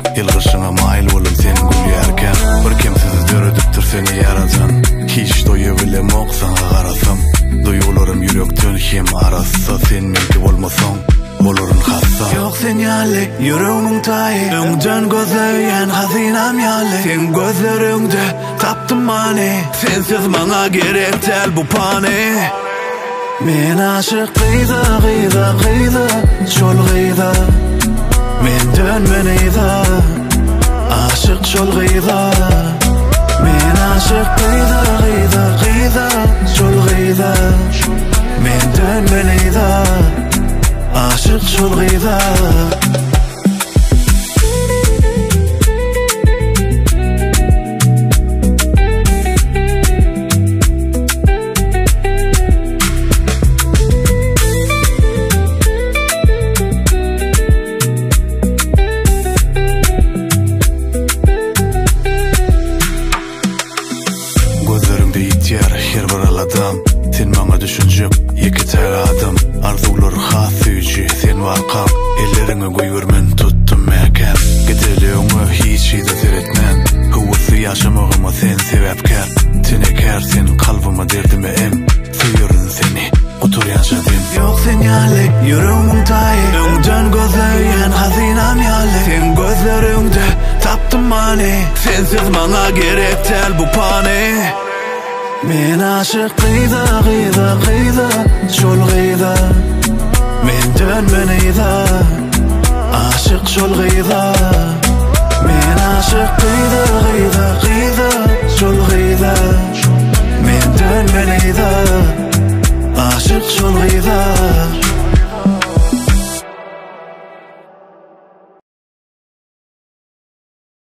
Yılgışına mail olup seni gülýärken bir kimsiz döredipdir seni yaradan. Hiç doýubilem oksana garasam, duýgularym ýürekden hem arassa sen menki bolmasaň bolaryn hassa. Ýok sen ýaly ýüregiň taýy, öňden gözleýän hazinam ýaly. Sen gözleriňde tapdym many, sensiz maňa gerek däl bu pany. Men aşyk gyza gyza gyza şol gyza, men dönmeneyza aşyk şol gyza. Men aşyk gyza gyza gyza şol gyza, men dönmeneyza aşyk şol gyza. Her bir aladam sen maňa düşünjek iki tel adam. Arzular has süýji sen warkam, ellerine goýurmen tutdum mäkem. Gideleňe hiç ýa seretmän, howsy ýaşamagyma sen sebäpkär. Tinekär sen kalbyma derdime em, süýürün seni otur ýaşadym. Ýok sen ýaly ýüregiň taýy, öňden gözleýän hazinam ýaly. Sen gözleriňde tapdym many, sensiz maňa gerek däl bu pany. Men aşyk gyza gyza gyza şol gyza, men dönmeneyza aşyk şol gyza. Men aşyk gyza gyza gyza şol gyza, men dönmeneyza aşyk şol gyza.